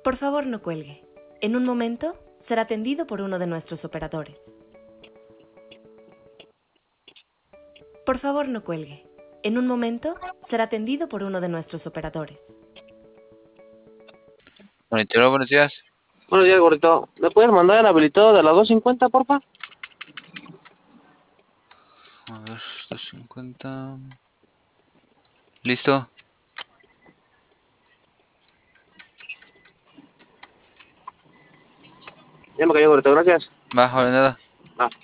Por favor, no cuelgue. En un momento será atendido por uno de nuestros operadores. Por favor, no cuelgue. En un momento será atendido por uno de nuestros operadores. Monitoreo, buenos días. Buenos días, gordito. ¿Me puedes mandar el habilitado de la 250, porfa? A ver, 250. Listo. Ya me cayó, gordito. Gracias. Va, ahora nada. Ah.